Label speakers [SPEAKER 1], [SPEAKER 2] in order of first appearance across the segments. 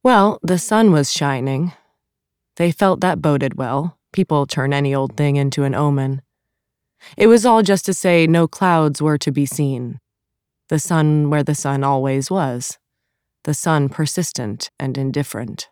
[SPEAKER 1] Well, the sun was shining. They felt that boded well. People turn any old thing into an omen. It was all just to say no clouds were to be seen. The sun where the sun always was. The sun persistent and indifferent.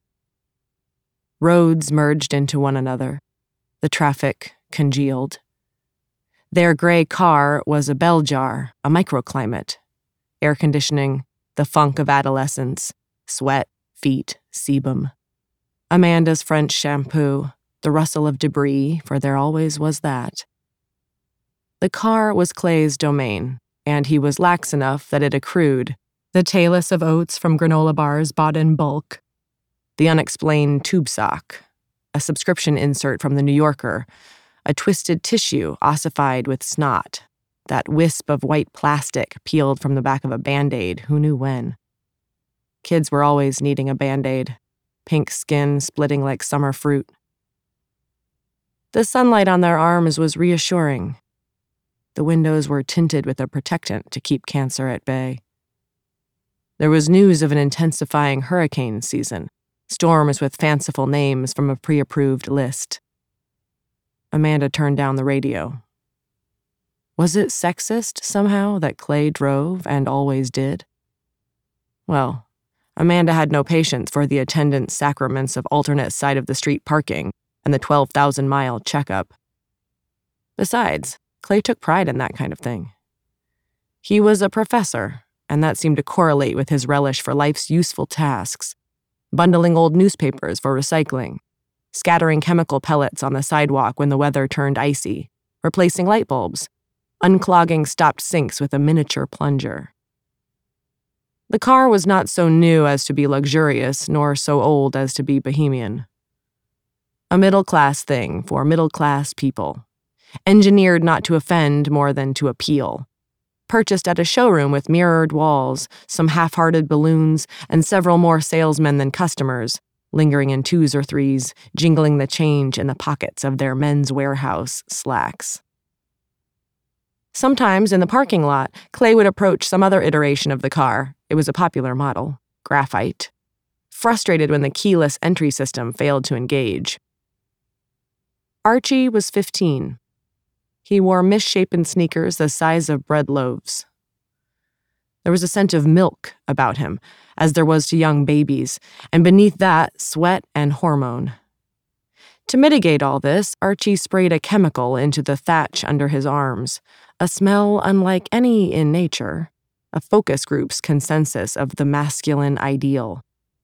[SPEAKER 1] Roads merged into one another. The traffic congealed. Their gray car was a bell jar, a microclimate. Air conditioning, the funk of adolescence, sweat, feet, sebum. Amanda's French shampoo, the rustle of debris, for there always was that. The car was Clay's domain, and he was lax enough that it accrued. The talus of oats from granola bars bought in bulk. The unexplained tube sock. A subscription insert from the New Yorker. A twisted tissue ossified with snot. That wisp of white plastic peeled from the back of a Band-Aid, who knew when. Kids were always needing a Band-Aid. Pink skin splitting like summer fruit. The sunlight on their arms was reassuring. The windows were tinted with a protectant to keep cancer at bay. There was news of an intensifying hurricane season, storms with fanciful names from a pre-approved list. Amanda turned down the radio. Was it sexist, somehow, that Clay drove and always did? Well, Amanda had no patience for the attendant sacraments of alternate side-of-the-street parking and the 12,000-mile checkup. Besides, Clay took pride in that kind of thing. He was a professor, and that seemed to correlate with his relish for life's useful tasks, bundling old newspapers for recycling, scattering chemical pellets on the sidewalk when the weather turned icy, replacing light bulbs, unclogging stopped sinks with a miniature plunger. The car was not so new as to be luxurious, nor so old as to be bohemian. A middle-class thing for middle-class people, engineered not to offend more than to appeal, purchased at a showroom with mirrored walls, some half-hearted balloons, and several more salesmen than customers, lingering in twos or threes, jingling the change in the pockets of their Men's Warehouse slacks. Sometimes in the parking lot, Clay would approach some other iteration of the car. It was a popular model, graphite, frustrated when the keyless entry system failed to engage. Archie was 15. He wore misshapen sneakers the size of bread loaves. There was a scent of milk about him, as there was to young babies, and beneath that, sweat and hormone. To mitigate all this, Archie sprayed a chemical into the thatch under his arms, a smell unlike any in nature, a focus group's consensus of the masculine ideal.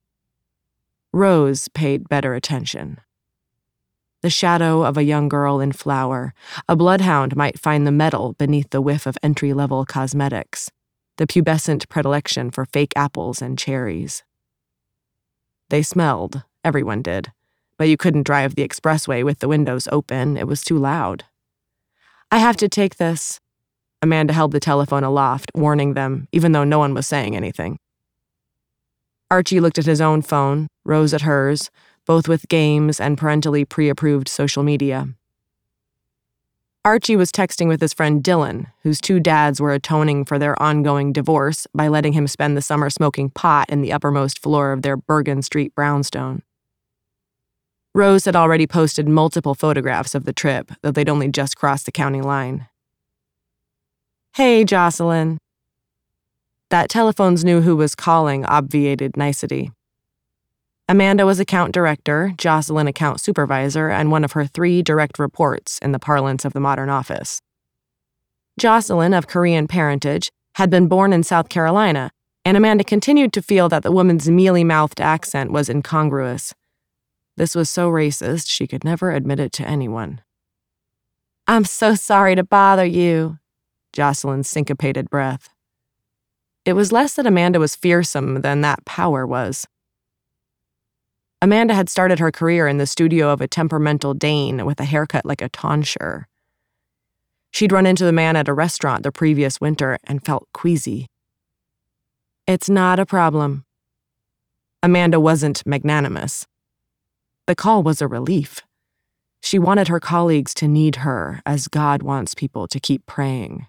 [SPEAKER 1] Rose paid better attention. The shadow of a young girl in flower, a bloodhound might find the metal beneath the whiff of entry-level cosmetics, the pubescent predilection for fake apples and cherries. They smelled, everyone did, but you couldn't drive the expressway with the windows open, it was too loud. I have to take this. Amanda held the telephone aloft, warning them, even though no one was saying anything. Archie looked at his own phone, Rose at hers, both with games and parentally pre-approved social media. Archie was texting with his friend Dylan, whose two dads were atoning for their ongoing divorce by letting him spend the summer smoking pot in the uppermost floor of their Bergen Street brownstone. Rose had already posted multiple photographs of the trip, though they'd only just crossed the county line. Hey, Jocelyn. That telephone's knew who was calling obviated nicety. Amanda was account director, Jocelyn account supervisor, and one of her 3 direct reports in the parlance of the modern office. Jocelyn, of Korean parentage, had been born in South Carolina, and Amanda continued to feel that the woman's mealy-mouthed accent was incongruous. This was so racist, she could never admit it to anyone. I'm so sorry to bother you, Jocelyn's syncopated breath. It was less that Amanda was fearsome than that power was. Amanda had started her career in the studio of a temperamental Dane with a haircut like a tonsure. She'd run into the man at a restaurant the previous winter and felt queasy. It's not a problem. Amanda wasn't magnanimous. The call was a relief. She wanted her colleagues to need her as God wants people to keep praying.